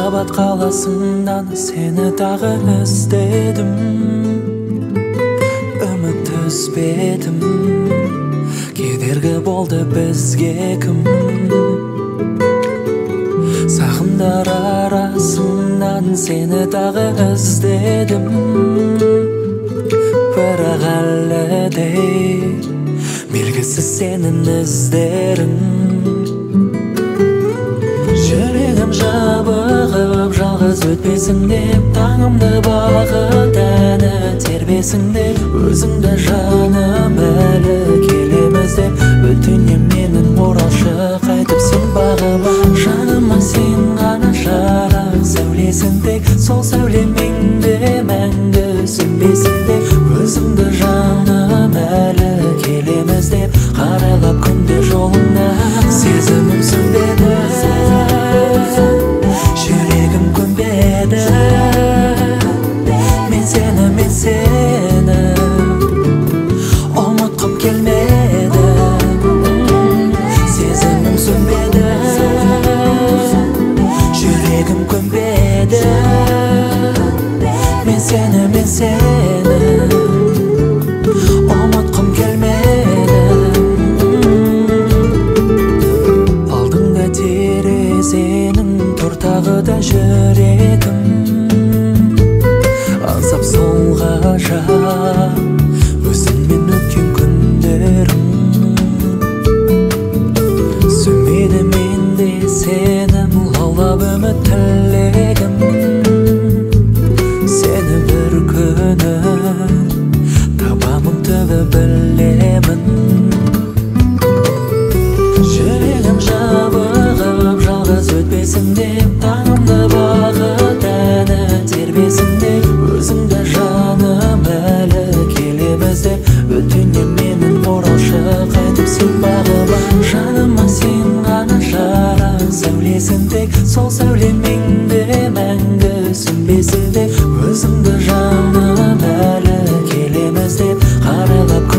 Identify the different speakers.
Speaker 1: Махаббат қаласынан сені тағы іздедім, үміт үзбедім, кедергі болды бізге кім. Сағымдар арасынан сені тағы іздедім, бірақ әлі де белгісіз сенің іздерің. Жүрегім жабығып жалғыз өтпесің деп, таңымды бағыт әні тербесің деп, өзіңді жаным әлі келеміз деп, өтінем менің оралшы қайтып сен бағыма. Жаныма сен ғана жарық сәулесің тек, сол сәулемен де мәңгі сөнбесің деп, өзіңді жаным әлі келеміз деп, қарайлап күнде жолыңа. Сезімім сөнбеді, жүрегім көнбеді, мен сені ұмытқым келмеді. Сезімім сөнбеді, жүрегім көнбеді, мен сені ұмытқым келмеді. Алдыңда терезенің тұр тағы да жүрегім, аңсап сол ғажап өзіңмен өткен күндерім. Сөнбеді менде сенім лаулап үміт тілегім, сені бір күні табамын түбі білемін. Жүрегім жабығып жалғыз өтпесің деп, таңымды бағыт әні тербесің деп, өзіңді жаным әлі келеміз деп, өтінем менің оралшы қайтып сен бағыма. Жаныма сен ғана жарық сәулесің тек, сол сәулемен де мәңгі сөнбесің деп, өзіңді жаным әлі келеміз деп, қарайлап